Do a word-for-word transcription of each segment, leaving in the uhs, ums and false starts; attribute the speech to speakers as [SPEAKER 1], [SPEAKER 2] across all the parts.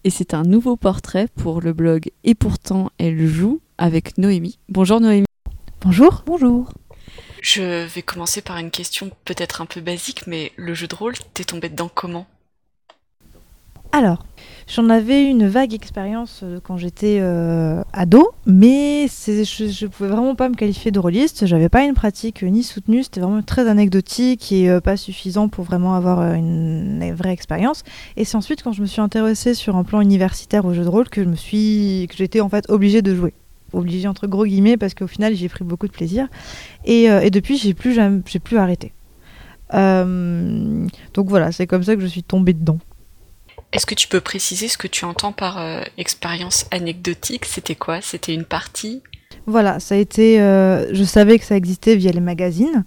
[SPEAKER 1] et c'est un nouveau portrait pour le blog Et pourtant elle joue avec Noémie. Bonjour Noémie.
[SPEAKER 2] Bonjour. Bonjour.
[SPEAKER 3] Je vais commencer par une question peut-être un peu basique, mais le jeu de rôle, t'es tombée dedans comment ?
[SPEAKER 2] Alors, j'en avais une vague expérience quand j'étais euh, ado, mais c'est, je ne pouvais vraiment pas me qualifier de rôliste. J'avais pas une pratique ni soutenue, c'était vraiment très anecdotique et euh, pas suffisant pour vraiment avoir une, une vraie expérience. Et c'est ensuite quand je me suis intéressée sur un plan universitaire au jeu de rôle que je me suis, que j'étais en fait obligée de jouer. Obligée entre gros guillemets parce qu'au final j'ai pris beaucoup de plaisir. Et, euh, et depuis j'ai plus, jamais, j'ai plus arrêté. Euh, donc voilà, c'est comme ça que je suis tombée dedans.
[SPEAKER 3] Est-ce que tu peux préciser ce que tu entends par euh, expérience anecdotique ? C'était quoi ? C'était une partie ?
[SPEAKER 2] Voilà, ça a été. Euh, je savais que ça existait via les magazines,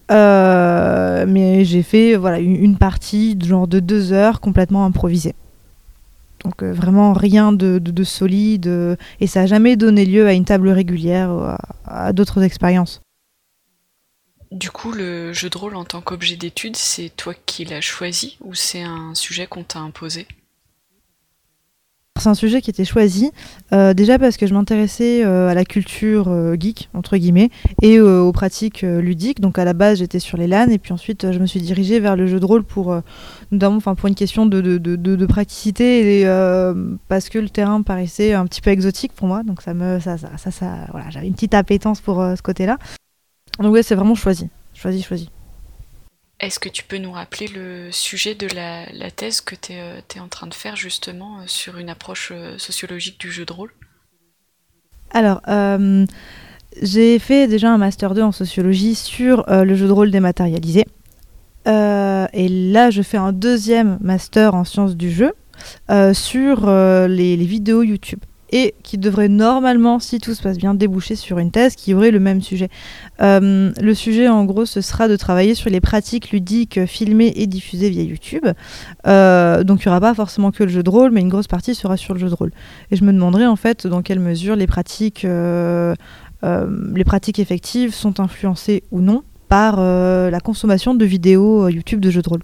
[SPEAKER 2] euh, mais j'ai fait voilà une, une partie de genre de deux heures complètement improvisée. Donc euh, vraiment rien de, de, de solide, euh, et ça n'a jamais donné lieu à une table régulière ou à, à d'autres expériences.
[SPEAKER 3] Du coup, le jeu de rôle en tant qu'objet d'étude, c'est toi qui l'as choisi ou c'est un sujet qu'on t'a imposé ?
[SPEAKER 2] C'est un sujet qui était choisi, euh, déjà parce que je m'intéressais euh, à la culture euh, geek, entre guillemets, et euh, aux pratiques euh, ludiques. Donc à la base, j'étais sur les LAN, et puis ensuite, euh, je me suis dirigée vers le jeu de rôle pour, euh, notamment pour une question de, de, de, de, de praticité, et, euh, parce que le terrain paraissait un petit peu exotique pour moi. Donc ça me, ça, ça, ça, ça, voilà, j'avais une petite appétence pour euh, ce côté-là. Donc ouais, c'est vraiment choisi, choisi, choisi.
[SPEAKER 3] Est-ce que tu peux nous rappeler le sujet de la, la thèse que tu es euh, en train de faire justement euh, sur une approche euh, sociologique du jeu de rôle ?
[SPEAKER 2] Alors, euh, j'ai fait déjà un master deux en sociologie sur euh, le jeu de rôle dématérialisé. Euh, et là, je fais un deuxième master en sciences du jeu euh, sur euh, les, les vidéos YouTube. Et qui devrait normalement, si tout se passe bien, déboucher sur une thèse qui aurait le même sujet. Euh, le sujet, en gros, ce sera de travailler sur les pratiques ludiques filmées et diffusées via YouTube. Euh, donc, il n'y aura pas forcément que le jeu de rôle, mais une grosse partie sera sur le jeu de rôle. Et je me demanderais, en fait, dans quelle mesure les pratiques, euh, euh, les pratiques effectives sont influencées ou non par euh, la consommation de vidéos YouTube de jeux de rôle.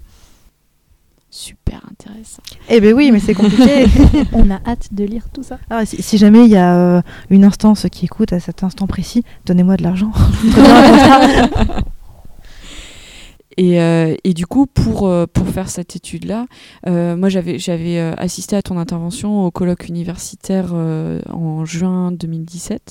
[SPEAKER 1] Super intéressant.
[SPEAKER 2] Eh ben oui, mais c'est compliqué.
[SPEAKER 4] On a hâte de lire tout ça.
[SPEAKER 2] Alors, si, si jamais il y a euh, une instance qui écoute à cet instant précis, donnez-moi de l'argent.
[SPEAKER 1] et, euh, et du coup, pour, euh, pour faire cette étude-là, euh, moi j'avais, j'avais euh, assisté à ton intervention au colloque universitaire euh, en juin deux mille dix-sept.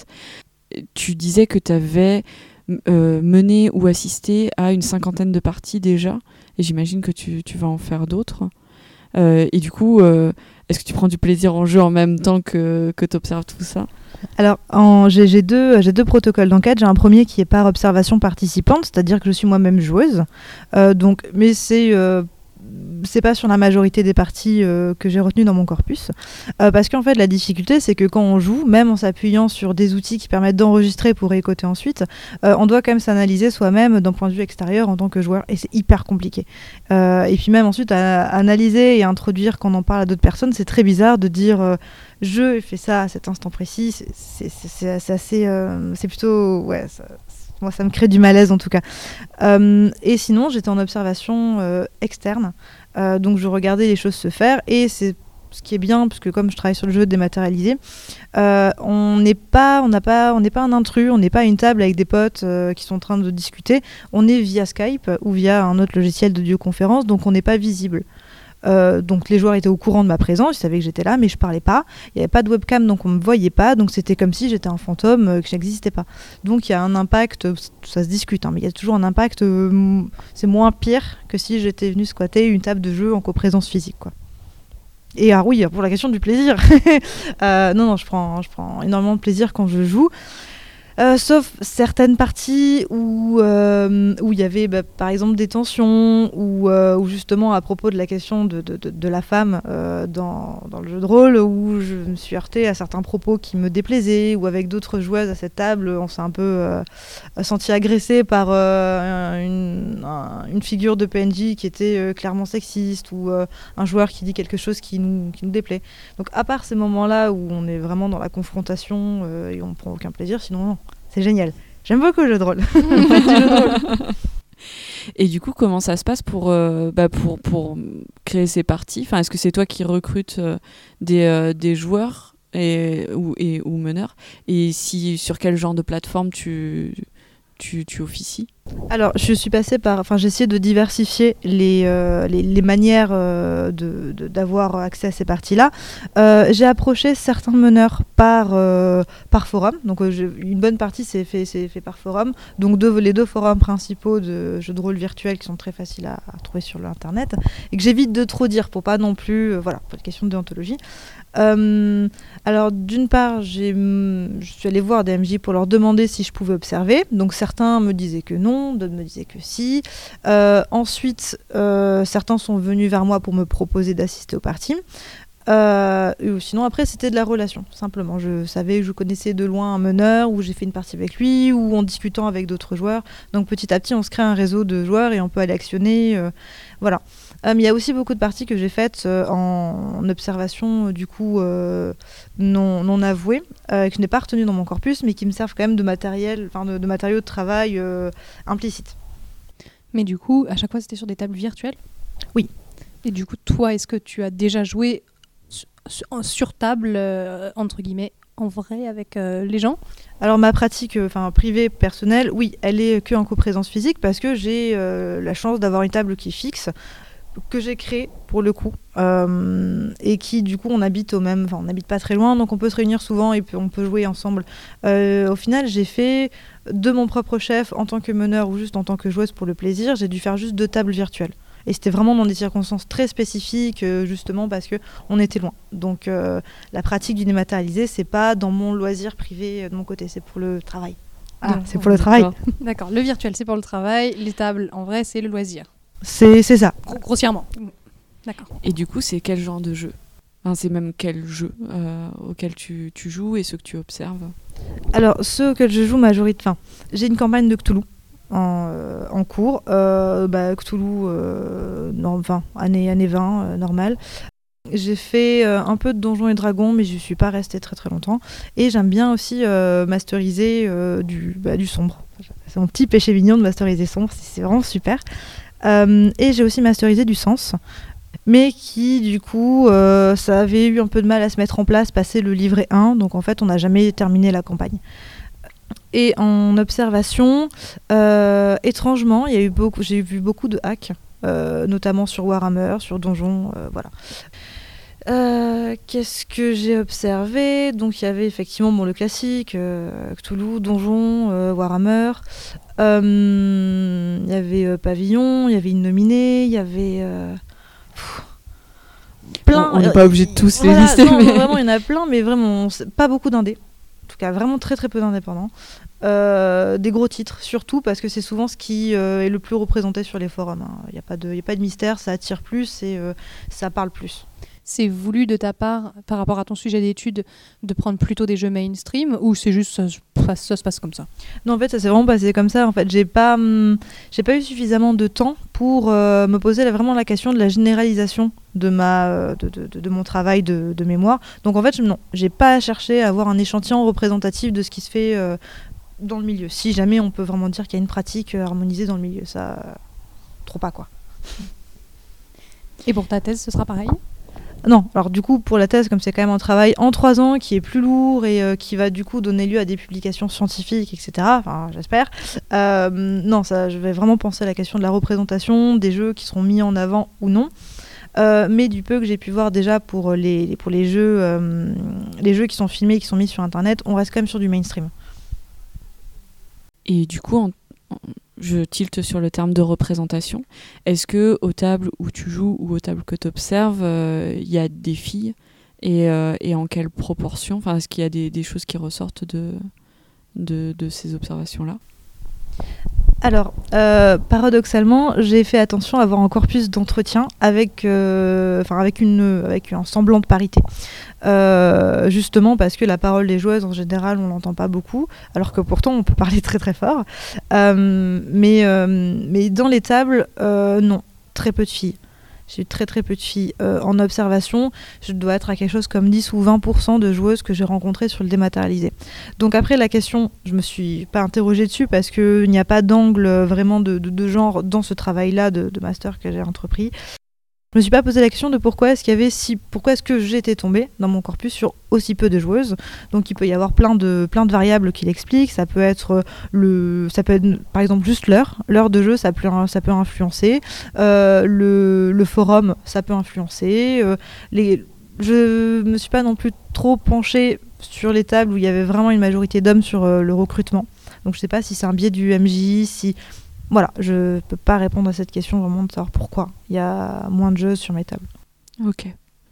[SPEAKER 1] Tu disais que tu avais euh, mené ou assisté à une cinquantaine de parties déjà. Et j'imagine que tu, tu vas en faire d'autres. Euh, et du coup, euh, est-ce que tu prends du plaisir en jeu en même temps que, que tu observes tout ça ?
[SPEAKER 2] Alors, en, j'ai, j'ai, deux, j'ai deux protocoles d'enquête. J'ai un premier qui est par observation participante, c'est-à-dire que je suis moi-même joueuse. Euh, donc, mais c'est... Euh, c'est pas sur la majorité des parties euh, que j'ai retenues dans mon corpus, euh, parce qu'en fait la difficulté c'est que quand on joue, même en s'appuyant sur des outils qui permettent d'enregistrer pour réécouter ensuite, euh, on doit quand même s'analyser soi-même d'un point de vue extérieur en tant que joueur, et c'est hyper compliqué. Euh, et puis même ensuite à, à analyser et à introduire quand on en parle à d'autres personnes, c'est très bizarre de dire euh, je fais ça à cet instant précis, c'est, c'est, c'est, c'est assez euh, c'est plutôt ouais ça, moi, ça me crée du malaise en tout cas. Euh, et sinon, j'étais en observation euh, externe. Euh, donc, je regardais les choses se faire. Et c'est ce qui est bien, parce que comme je travaille sur le jeu dématérialisé, euh, on n'est pas, on n'a pas, on n'est pas un intrus, on n'est pas à une table avec des potes euh, qui sont en train de discuter. On est via Skype ou via un autre logiciel d'audioconférence, donc on n'est pas visible. Euh, donc les joueurs étaient au courant de ma présence, ils savaient que j'étais là, mais je parlais pas. Il n'y avait pas de webcam, donc on me voyait pas. Donc c'était comme si j'étais un fantôme, euh, que je n'existais pas. Donc il y a un impact, ça se discute, hein, mais il y a toujours un impact. Euh, c'est moins pire que si j'étais venue squatter une table de jeu en coprésence physique, quoi. Et ah oui, pour la question du plaisir, euh, non non, je prends, je prends énormément de plaisir quand je joue. Euh, sauf certaines parties où euh, où il y avait bah, par exemple des tensions ou euh, où justement à propos de la question de, de, de, de la femme euh, dans, dans le jeu de rôle, où je me suis heurtée à certains propos qui me déplaisaient, ou avec d'autres joueuses à cette table on s'est un peu euh, senti agressé par euh, une, un, une figure de P N J qui était euh, clairement sexiste, ou euh, un joueur qui dit quelque chose qui nous, qui nous déplaît. Donc à part ces moments là où on est vraiment dans la confrontation euh, et on prend aucun plaisir, sinon non. C'est génial. J'aime beaucoup le jeu de rôle.
[SPEAKER 1] Et du coup, comment ça se passe pour, euh, bah pour, pour créer ces parties? Enfin, est-ce que c'est toi qui recrutes euh, des, euh, des joueurs et, ou, et, ou meneurs? Et si, sur quel genre de plateforme tu, tu, tu officies?
[SPEAKER 2] Alors, je suis passée par, enfin, j'ai essayé de diversifier les, euh, les, les manières euh, de, de, d'avoir accès à ces parties-là. Euh, j'ai approché certains meneurs par, euh, par forum. Donc, euh, je, une bonne partie, c'est fait, c'est fait par forum. Donc, deux, les deux forums principaux de jeux de rôle virtuels qui sont très faciles à, à trouver sur l'internet et que j'évite de trop dire pour pas non plus, euh, voilà, pour une question de déontologie. Euh, alors d'une part, j'ai, je suis allée voir des M J pour leur demander si je pouvais observer. Donc certains me disaient que non, d'autres me disaient que si. Euh, ensuite, euh, certains sont venus vers moi pour me proposer d'assister aux parties. Euh, ou sinon après c'était de la relation simplement, je savais que je connaissais de loin un meneur ou j'ai fait une partie avec lui ou en discutant avec d'autres joueurs, donc petit à petit on se crée un réseau de joueurs et on peut aller actionner, euh, voilà. Il euh, y a aussi beaucoup de parties que j'ai faites euh, en, en observation euh, du coup euh, non, non avouées, euh, que je n'ai pas retenues dans mon corpus mais qui me servent quand même de matériel, enfin de, de matériaux de travail euh, implicites.
[SPEAKER 4] Mais du coup à chaque fois c'était sur des tables virtuelles?
[SPEAKER 2] Oui.
[SPEAKER 4] Et du coup toi est-ce que tu as déjà joué sur table, euh, entre guillemets, en vrai avec euh, les gens?
[SPEAKER 2] Alors ma pratique enfin, privée, personnelle, oui, elle est que en coprésence physique parce que j'ai euh, la chance d'avoir une table qui est fixe, que j'ai créée pour le coup, euh, et qui du coup on habite au même, enfin on n'habite pas très loin, donc on peut se réunir souvent et on peut jouer ensemble. Euh, au final, j'ai fait de mon propre chef en tant que meneur ou juste en tant que joueuse pour le plaisir, j'ai dû faire juste deux tables virtuelles. Et c'était vraiment dans des circonstances très spécifiques, euh, justement parce qu'on était loin. Donc euh, la pratique du dématérialisé, c'est pas dans mon loisir privé euh, de mon côté, c'est pour le travail.
[SPEAKER 4] Ah,
[SPEAKER 2] Donc, c'est pour le travail.
[SPEAKER 4] D'accord. D'accord, le virtuel c'est pour le travail, les tables en vrai c'est le loisir.
[SPEAKER 2] C'est, c'est ça.
[SPEAKER 4] Gros, grossièrement. D'accord.
[SPEAKER 1] Et du coup, c'est quel genre de jeu? Enfin, c'est même quel jeu euh, auquel tu, tu joues et ceux que tu observes?
[SPEAKER 2] Alors, ceux auxquels je joue majoritairement, enfin, j'ai une campagne de Cthulhu. En, euh, en cours, euh, bah, Cthulhu, euh, non, enfin, année, année vingt, euh, normal. J'ai fait euh, un peu de Donjons et Dragons, mais je ne suis pas restée très très longtemps. Et j'aime bien aussi euh, masteriser euh, du, bah, du sombre. C'est mon petit péché mignon de masteriser sombre, c'est vraiment super. Euh, et j'ai aussi masterisé du sens, mais qui du coup, euh, ça avait eu un peu de mal à se mettre en place, passer le livret un, donc en fait on n'a jamais terminé la campagne. Et en observation, euh, étrangement, il y a eu beaucoup, j'ai vu beaucoup de hacks, euh, notamment sur Warhammer, sur Donjon, euh, voilà. Euh, qu'est-ce que j'ai observé? Donc il y avait effectivement bon, le classique, euh, Cthulhu, Donjon, euh, Warhammer. Euh, il y avait euh, Pavillon, il y avait Innominé, il y avait... Euh, pff, plein.
[SPEAKER 1] On n'est pas obligé de tous
[SPEAKER 2] voilà,
[SPEAKER 1] les lister.
[SPEAKER 2] Non,
[SPEAKER 1] mais...
[SPEAKER 2] vraiment, il y en a plein, mais vraiment, pas beaucoup d'indés. En tout cas, vraiment très très peu d'indépendants. Euh, des gros titres, surtout parce que c'est souvent ce qui euh, est le plus représenté sur les forums. Il n'y a pas de, y a pas de mystère, ça attire plus et euh, ça parle plus.
[SPEAKER 4] C'est voulu de ta part, par rapport à ton sujet d'étude, de prendre plutôt des jeux mainstream ou c'est juste ça, ça, ça se passe comme ça?
[SPEAKER 2] Non, en fait, ça s'est vraiment passé comme ça. En fait, j'ai pas, hum, j'ai pas eu suffisamment de temps pour euh, me poser la, vraiment la question de la généralisation de ma, euh, de, de, de, de mon travail de, de mémoire. Donc en fait, je, non, j'ai pas cherché à avoir un échantillon représentatif de ce qui se fait euh, dans le milieu. Si jamais on peut vraiment dire qu'il y a une pratique euh, harmonisée dans le milieu, ça, euh, trop pas quoi.
[SPEAKER 4] Et pour ta thèse, ce sera pareil?
[SPEAKER 2] Non, alors du coup pour la thèse, comme c'est quand même un travail en trois ans qui est plus lourd et euh, qui va du coup donner lieu à des publications scientifiques, et cetera. Enfin, j'espère. Euh, non, ça, je vais vraiment penser à la question de la représentation des jeux qui seront mis en avant ou non. Euh, mais du peu que j'ai pu voir déjà pour les pour les jeux, euh, les jeux qui sont filmés et qui sont mis sur Internet, on reste quand même sur du mainstream.
[SPEAKER 1] Et du coup, en, en, je tilte sur le terme de représentation. Est-ce que aux tables où tu joues ou aux tables que tu observes, il euh, y a des filles et, euh, et en quelle proportion? Enfin, est-ce qu'il y a des, des choses qui ressortent de, de, de ces observations-là?
[SPEAKER 2] Alors, euh, paradoxalement, j'ai fait attention à avoir un corpus d'entretien avec, euh, enfin, avec, une, avec un semblant de parité. Euh, justement parce que la parole des joueuses, en général, on l'entend pas beaucoup, alors que pourtant, on peut parler très très fort. Euh, mais, euh, mais dans les tables, euh, non, très peu de filles. J'ai eu très très peu de filles. Euh, en observation, je dois être à quelque chose comme dix ou vingt pour cent de joueuses que j'ai rencontrées sur le dématérialisé. Donc après la question, je me suis pas interrogée dessus parce qu'il n'y a pas d'angle vraiment de, de, de genre dans ce travail-là de, de master que j'ai entrepris. Je me suis pas posé la question de pourquoi est-ce qu'il y avait si, pourquoi est-ce que j'étais tombée dans mon corpus sur aussi peu de joueuses. Donc il peut y avoir plein de plein de variables qui l'expliquent. Ça peut être le, ça peut être par exemple juste l'heure, l'heure de jeu, ça peut ça peut influencer. Euh, le, le forum, ça peut influencer. Euh, les, je me suis pas non plus trop penchée sur les tables où il y avait vraiment une majorité d'hommes sur euh, le recrutement. Donc je sais pas si c'est un biais du M J, si Voilà, je peux pas répondre à cette question vraiment de savoir pourquoi il y a moins de jeux sur mes tables.
[SPEAKER 1] Ok.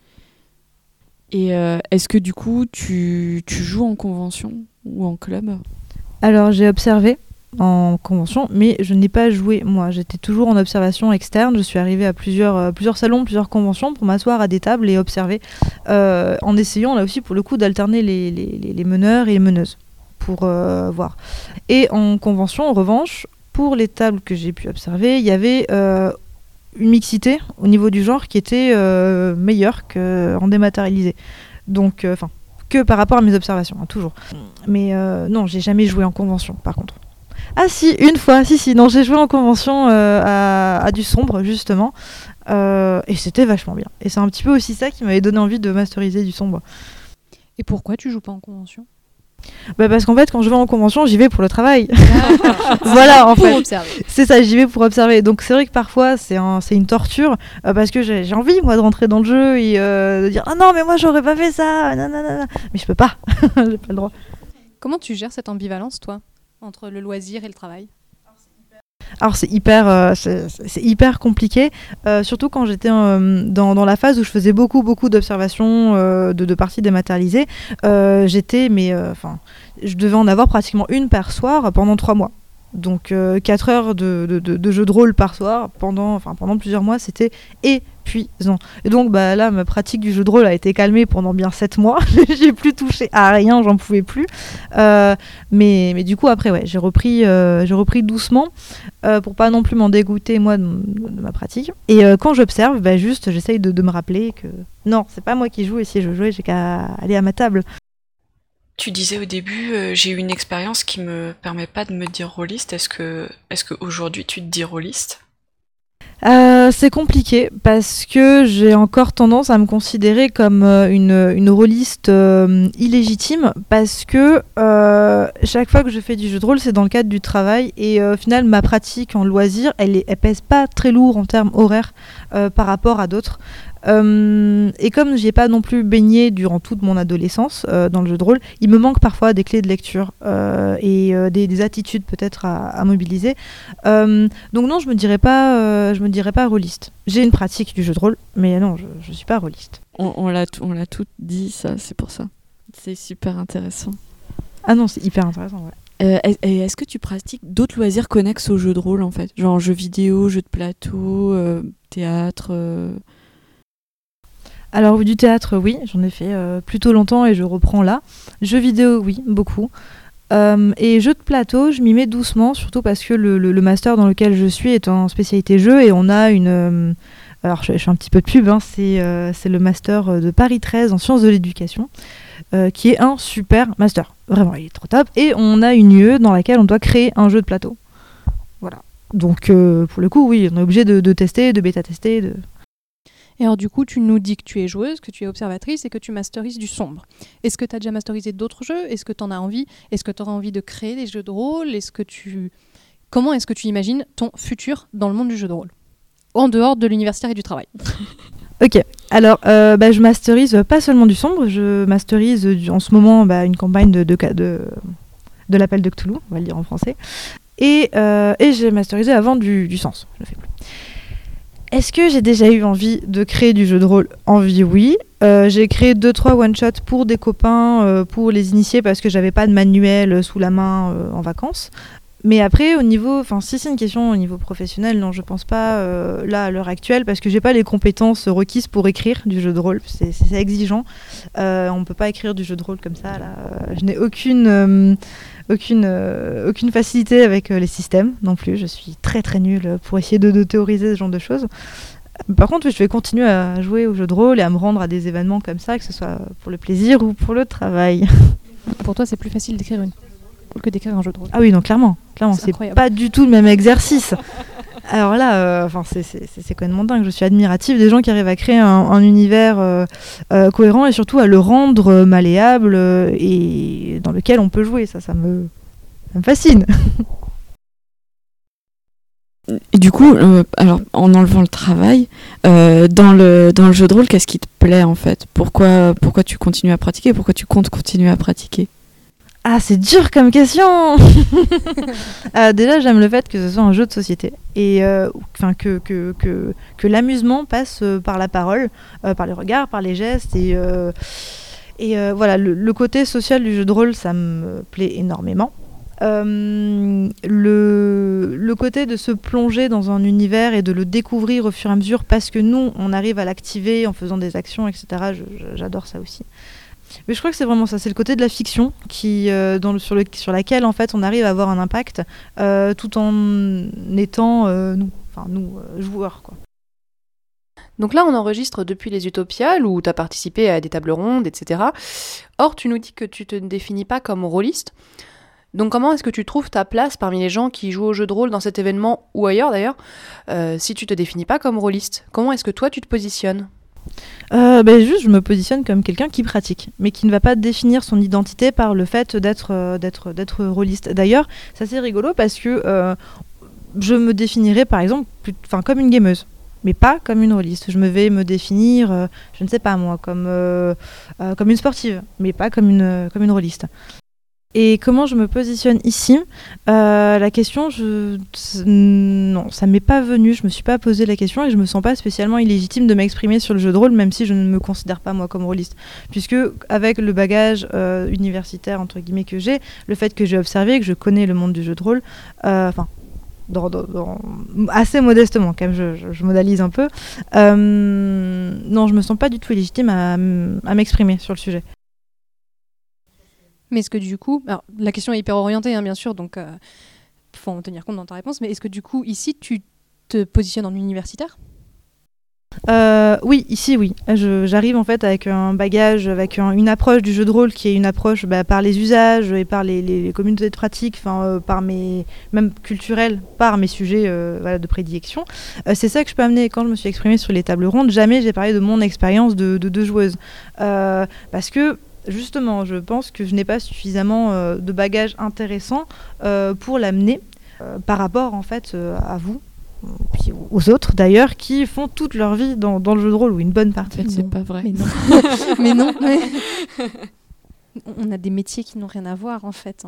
[SPEAKER 1] Et euh, est-ce que du coup tu, tu joues en convention ou en club ?
[SPEAKER 2] Alors j'ai observé en convention, mais je n'ai pas joué moi. J'étais toujours en observation externe. Je suis arrivée à plusieurs, euh, plusieurs salons, plusieurs conventions pour m'asseoir à des tables et observer, euh, en essayant là aussi pour le coup d'alterner les, les, les, les meneurs et les meneuses pour euh, voir. Et en convention, en revanche, pour les tables que j'ai pu observer, il y avait euh, une mixité au niveau du genre qui était euh, meilleure qu'en dématérialisé. Donc, enfin, euh, que par rapport à mes observations, hein, toujours. Mais euh, non, j'ai jamais joué en convention, par contre. Ah si, une fois, si, si, non, j'ai joué en convention euh, à, à du sombre, justement, euh, et c'était vachement bien. Et c'est un petit peu aussi ça qui m'avait donné envie de masteriser du sombre.
[SPEAKER 4] Et pourquoi tu joues pas en convention ?
[SPEAKER 2] Bah parce qu'en fait quand je vais en convention j'y vais pour le travail. Voilà en
[SPEAKER 4] pour
[SPEAKER 2] fait
[SPEAKER 4] observer.
[SPEAKER 2] C'est ça, j'y vais pour observer. Donc c'est vrai que parfois c'est, un, c'est une torture euh, parce que j'ai, j'ai envie moi de rentrer dans le jeu et euh, de dire ah non mais moi j'aurais pas fait ça, nanana. Mais je peux pas. J'ai pas le droit.
[SPEAKER 4] Comment tu gères cette ambivalence toi entre le loisir et le travail ?
[SPEAKER 2] Alors c'est hyper, euh, c'est, c'est hyper compliqué, euh, surtout quand j'étais euh, dans, dans la phase où je faisais beaucoup beaucoup d'observations euh, de, de parties dématérialisées. Euh, j'étais, mais enfin, euh, je devais en avoir pratiquement une par soir pendant trois mois. Donc euh, quatre heures de, de, de, de jeu de rôle par soir pendant, enfin, pendant plusieurs mois, c'était épuisant. Et donc bah, là, ma pratique du jeu de rôle a été calmée pendant bien sept mois. J'ai plus touché à rien, j'en pouvais plus. Euh, mais, mais du coup, après, ouais, j'ai repris, euh, j'ai repris doucement euh, pour pas non plus m'en dégoûter, moi, de, de ma pratique. Et euh, quand j'observe, bah, juste, j'essaye de, de me rappeler que non, c'est pas moi qui joue, et si je veux jouer, j'ai qu'à aller à ma table.
[SPEAKER 3] Tu disais au début, euh, j'ai eu une expérience qui me permet pas de me dire rôliste. Est-ce que, est-ce qu'aujourd'hui tu te dis rôliste ?
[SPEAKER 2] Euh, c'est compliqué parce que j'ai encore tendance à me considérer comme euh, une, une rôliste euh, illégitime parce que euh, chaque fois que je fais du jeu de rôle, c'est dans le cadre du travail et euh, au final, ma pratique en loisir, elle, est, elle pèse pas très lourd en termes horaires euh, par rapport à d'autres. Euh, et comme j'y ai pas non plus baigné durant toute mon adolescence euh, dans le jeu de rôle, il me manque parfois des clés de lecture euh, et euh, des, des attitudes peut-être à, à mobiliser. Euh, donc non, je me dirais pas, euh, je me dirais pas rôliste. J'ai une pratique du jeu de rôle, mais non, je, je suis pas rôliste.
[SPEAKER 1] On, on l'a, on l'a tout dit, ça, c'est pour ça. C'est super intéressant.
[SPEAKER 2] Ah non, c'est hyper intéressant, ouais.
[SPEAKER 1] Euh, et est-ce que tu pratiques d'autres loisirs connexes au jeu de rôle en fait, genre jeux vidéo, jeux de plateau, euh, théâtre euh...
[SPEAKER 2] Alors du théâtre, oui, j'en ai fait euh, plutôt longtemps et je reprends là. Jeux vidéo, oui, beaucoup. Euh, et jeux de plateau, je m'y mets doucement, surtout parce que le, le, le master dans lequel je suis est en spécialité jeu et on a une... Euh, alors je, je fais un petit peu de pub, hein, c'est, euh, c'est le master de Paris treize en sciences de l'éducation, euh, qui est un super master. Vraiment, il est trop top. Et on a une U E dans laquelle on doit créer un jeu de plateau. Voilà. Donc euh, pour le coup, oui, on est obligé de, de tester, de bêta-tester, de...
[SPEAKER 4] Et alors du coup, tu nous dis que tu es joueuse, que tu es observatrice et que tu masterises du sombre. Est-ce que tu as déjà masterisé d'autres jeux ? Est-ce que tu en as envie ? Est-ce que tu auras envie de créer des jeux de rôle ? Est-ce que tu... Comment est-ce que tu imagines ton futur dans le monde du jeu de rôle ? En dehors de l'universitaire et du travail.
[SPEAKER 2] Ok, alors euh, bah, je masterise pas seulement du sombre, je masterise du, en ce moment bah, une campagne de, de, de, de l'appel de Cthulhu, on va le dire en français. Et, euh, et j'ai masterisé avant du, du sens, je ne le fais plus. Est-ce que j'ai déjà eu envie de créer du jeu de rôle ? Envie, oui. Euh, j'ai créé deux trois one-shots pour des copains, euh, pour les initier, parce que j'avais pas de manuel sous la main euh, en vacances. Mais après, au niveau, enfin, si c'est une question au niveau professionnel, non, je pense pas euh, là à l'heure actuelle, parce que j'ai pas les compétences requises pour écrire du jeu de rôle. C'est, c'est, c'est exigeant. Euh, on peut pas écrire du jeu de rôle comme ça. Là, je n'ai aucune, euh, aucune, euh, aucune facilité avec euh, les systèmes non plus. Je suis très très nulle pour essayer de, de théoriser ce genre de choses. Par contre, oui, je vais continuer à jouer aux jeux de rôle et à me rendre à des événements comme ça, que ce soit pour le plaisir ou pour le travail.
[SPEAKER 4] Pour toi, c'est plus facile d'écrire une que d'écrire un jeu de rôle.
[SPEAKER 2] Ah oui, non, clairement. Clairement,
[SPEAKER 4] C'est
[SPEAKER 2] c'est,
[SPEAKER 4] incroyable.
[SPEAKER 2] pas du tout le même exercice. Alors là, euh, c'est, c'est, c'est, c'est quand même dingue. Je suis admirative des gens qui arrivent à créer un, un univers euh, euh, cohérent et surtout à le rendre euh, malléable euh, et dans lequel on peut jouer. Ça, ça me, ça me fascine.
[SPEAKER 1] Et du coup, euh, alors en enlevant le travail, euh, dans le dans le jeu de rôle, qu'est-ce qui te plaît en fait ? Pourquoi pourquoi tu continues à pratiquer ? Pourquoi tu comptes continuer à pratiquer ?
[SPEAKER 2] Ah, c'est dur comme question. euh, Déjà, j'aime le fait que ce soit un jeu de société et euh, que, que, que, que l'amusement passe euh, par la parole, euh, par les regards, par les gestes. Et, euh, et euh, voilà, le, le côté social du jeu de rôle, ça me plaît énormément. Euh, le, le côté de se plonger dans un univers et de le découvrir au fur et à mesure parce que nous, on arrive à l'activer en faisant des actions, et cetera. Je, je, j'adore ça aussi. Mais je crois que c'est vraiment ça, c'est le côté de la fiction qui, euh, dans le, sur, le, sur laquelle en fait on arrive à avoir un impact euh, tout en étant euh, nous, enfin nous euh, joueurs quoi.
[SPEAKER 5] Donc là on enregistre depuis les Utopiales où tu as participé à des tables rondes, et cetera. Or tu nous dis que tu te définis pas comme rôliste. Donc comment est-ce que tu trouves ta place parmi les gens qui jouent au jeu de rôle dans cet événement ou ailleurs d'ailleurs euh, si tu te définis pas comme rôliste ? Comment est-ce que toi tu te positionnes ?
[SPEAKER 2] Euh, ben juste, je me positionne comme quelqu'un qui pratique, mais qui ne va pas définir son identité par le fait d'être, euh, d'être, d'être rôliste. D'ailleurs, c'est assez rigolo parce que euh, je me définirais par exemple plus, comme une gameuse, mais pas comme une rôliste. Je me vais me définir, euh, je ne sais pas moi, comme, euh, euh, comme une sportive, mais pas comme une, comme une rôliste. Et comment je me positionne ici ? euh, La question, je... non, ça m'est pas venu, je me suis pas posé la question et je me sens pas spécialement illégitime de m'exprimer sur le jeu de rôle, même si je ne me considère pas moi comme rôliste. Puisque avec le bagage euh, universitaire, entre guillemets, que j'ai, le fait que j'ai observé, que je connais le monde du jeu de rôle, enfin... Euh, Dans, dans, dans, assez modestement, quand même, je, je, je modalise un peu. Euh, non, je me sens pas du tout illégitime à, à m'exprimer sur le sujet.
[SPEAKER 4] Mais est-ce que du coup, alors la question est hyper orientée, hein, bien sûr, donc euh, faut en tenir compte dans ta réponse, mais est-ce que du coup, ici, tu te positionnes en universitaire ?
[SPEAKER 2] Euh, oui, ici, oui. Je, j'arrive en fait avec un bagage, avec un, une approche du jeu de rôle qui est une approche bah, par les usages et par les, les, les communautés de pratique, enfin euh, par mes, même culturelles, par mes sujets euh, voilà, de prédilection. Euh, c'est ça que je peux amener. Quand je me suis exprimée sur les tables rondes, jamais j'ai parlé de mon expérience de, de, de joueuse, euh, parce que justement, je pense que je n'ai pas suffisamment euh, de bagages intéressants euh, pour l'amener euh, par rapport en fait euh, à vous. Puis aux autres d'ailleurs qui font toute leur vie dans, dans le jeu de rôle ou une bonne partie.
[SPEAKER 1] En fait, c'est pas vrai.
[SPEAKER 4] Mais non. mais non. Mais... On a des métiers qui n'ont rien à voir en fait.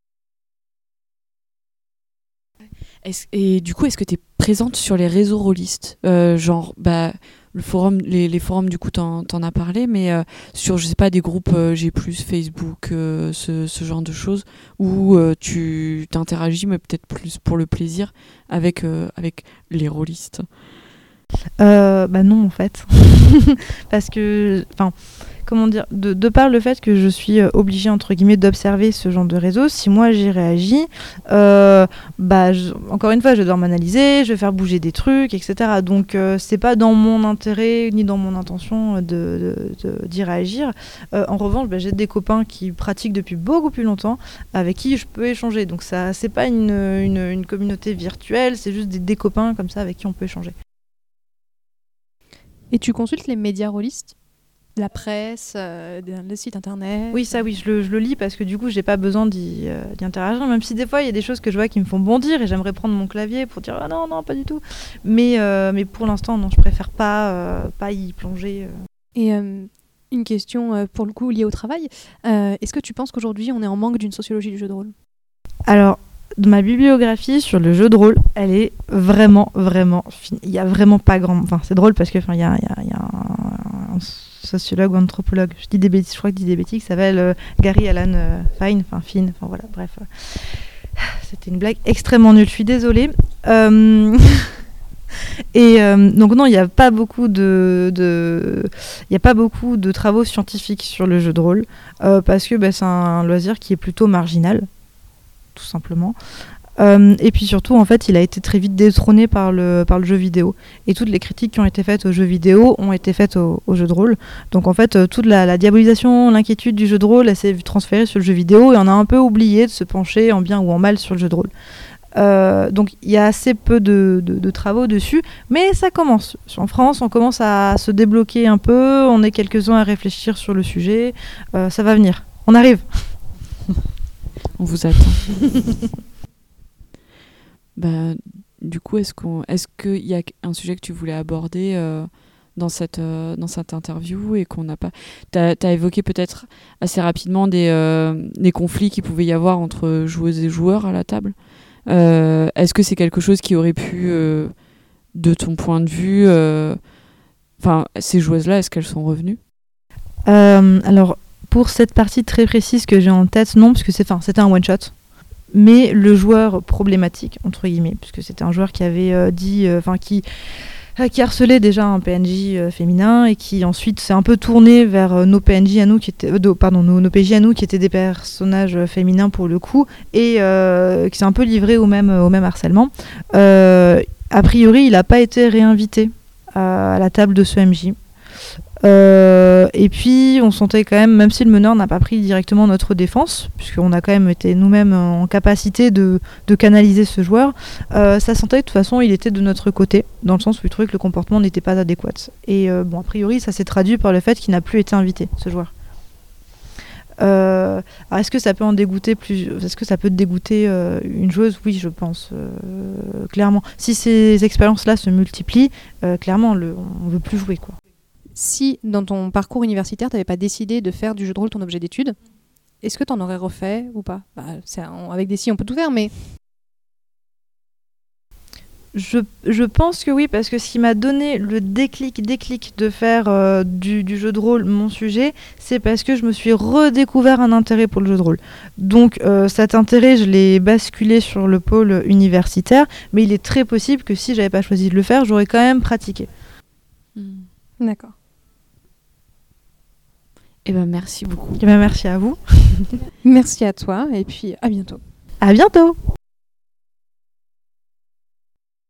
[SPEAKER 1] Est-ce, et du coup, est-ce que tu es présente sur les réseaux rôlistes euh, genre, bah, le forum, les, les forums, du coup, t'en, t'en as parlé, mais euh, sur, je sais pas, des groupes euh, G plus, Facebook, euh, ce, ce genre de choses, où euh, tu t'interagis, mais peut-être plus pour le plaisir, avec, euh, avec les rôlistes.
[SPEAKER 2] Euh, bah non, en fait. Parce que, enfin, comment dire, de, de par le fait que je suis obligée, entre guillemets, d'observer ce genre de réseau, si moi j'y réagis, euh, bah, je, encore une fois, je vais devoir m'analyser, je vais faire bouger des trucs, et cetera. Donc, euh, c'est pas dans mon intérêt, ni dans mon intention de, de, de, d'y réagir. Euh, en revanche, bah, j'ai des copains qui pratiquent depuis beaucoup plus longtemps, avec qui je peux échanger. Donc, ça, c'est pas une, une, une communauté virtuelle, c'est juste des, des copains comme ça avec qui on peut échanger.
[SPEAKER 4] Et tu consultes les médias rôlistes ? La presse, euh, le site internet ?
[SPEAKER 2] Oui, ça oui, je le, je le lis parce que du coup, j'ai pas besoin d'y, euh, d'y interagir, même si des fois, il y a des choses que je vois qui me font bondir et j'aimerais prendre mon clavier pour dire « Ah non, non, pas du tout ». Mais, euh, mais pour l'instant, non, je préfère pas, euh, pas y plonger. Euh.
[SPEAKER 4] Et euh, une question, euh, pour le coup, liée au travail. Euh, est-ce que tu penses qu'aujourd'hui, on est en manque d'une sociologie du jeu de rôle ?
[SPEAKER 2] Alors, ma bibliographie sur le jeu de rôle, elle est vraiment, vraiment fine. Il y a vraiment pas grand... Enfin, c'est drôle parce que il y a, y a, y a un, un sociologue ou anthropologue, je dis des bêtises, je crois que je dis des bêtises, qui s'appelle euh, Gary Alan euh, Fine, enfin Fine, enfin voilà, bref. Euh, c'était une blague extrêmement nulle, je suis désolée. Euh... Et euh, donc non, il n'y a pas beaucoup de, de, il y a pas beaucoup de travaux scientifiques sur le jeu de rôle, euh, parce que bah, c'est un loisir qui est plutôt marginal, tout simplement. Euh, et puis surtout, en fait, il a été très vite détrôné par le, par le jeu vidéo. Et toutes les critiques qui ont été faites au jeu vidéo ont été faites au, au jeu de rôle. Donc en fait, euh, toute la, la diabolisation, l'inquiétude du jeu de rôle, elle s'est transférée sur le jeu vidéo et on a un peu oublié de se pencher en bien ou en mal sur le jeu de rôle. Euh, donc il y a assez peu de, de, de travaux dessus, mais ça commence. En France, on commence à se débloquer un peu, on est quelques-uns à réfléchir sur le sujet. Euh, ça va venir. On arrive.
[SPEAKER 1] On vous attend. Bah, du coup, est-ce qu'on, est-ce qu'il y a un sujet que tu voulais aborder euh, dans cette euh, dans cette interview et qu'on n'a pas. T'as, t'as évoqué peut-être assez rapidement des euh, des conflits qu'il pouvait y avoir entre joueuses et joueurs à la table. Euh, est-ce que c'est quelque chose qui aurait pu, euh, de ton point de vue, euh, enfin, ces joueuses-là, est-ce qu'elles sont revenues ?
[SPEAKER 2] euh, Alors, pour cette partie très précise que j'ai en tête, non, parce que c'est, c'était un one-shot. Mais le joueur problématique, entre guillemets, puisque c'était un joueur qui avait euh, dit, enfin euh, qui, euh, qui harcelait déjà un P N J euh, féminin et qui ensuite s'est un peu tourné vers euh, nos P N J à nous, qui étaient, euh, pardon, nos, nos P J à nous, qui étaient des personnages euh, féminins pour le coup, et euh, qui s'est un peu livré au même, au même harcèlement. Euh, a priori, il n'a pas été réinvité à, à la table de ce M J. Euh, et puis on sentait quand même, même si le meneur n'a pas pris directement notre défense, puisqu'on a quand même été nous-mêmes en capacité de, de canaliser ce joueur, euh, ça sentait que de toute façon il était de notre côté, dans le sens où il trouvait que le comportement n'était pas adéquat. Et euh, bon, a priori ça s'est traduit par le fait qu'il n'a plus été invité, ce joueur. Euh, alors est-ce que ça peut en dégoûter plus, est-ce que ça peut dégoûter euh, une joueuse ? Oui, je pense, euh, clairement. Si ces expériences-là se multiplient, euh, clairement le, on ne veut plus jouer, quoi.
[SPEAKER 4] Si dans ton parcours universitaire, tu n'avais pas décidé de faire du jeu de rôle ton objet d'étude, est-ce que tu en aurais refait ou pas ? Bah, c'est un, avec des si, on peut tout faire, mais...
[SPEAKER 2] Je, je pense que oui, parce que ce qui m'a donné le déclic, déclic de faire euh, du, du jeu de rôle mon sujet, c'est parce que je me suis redécouvert un intérêt pour le jeu de rôle. Donc euh, cet intérêt, je l'ai basculé sur le pôle universitaire, mais il est très possible que si j'avais pas choisi de le faire, j'aurais quand même pratiqué.
[SPEAKER 4] Mmh. D'accord.
[SPEAKER 1] Eh ben merci beaucoup.
[SPEAKER 2] Eh ben merci à vous.
[SPEAKER 4] Merci à toi et puis à bientôt.
[SPEAKER 2] À bientôt.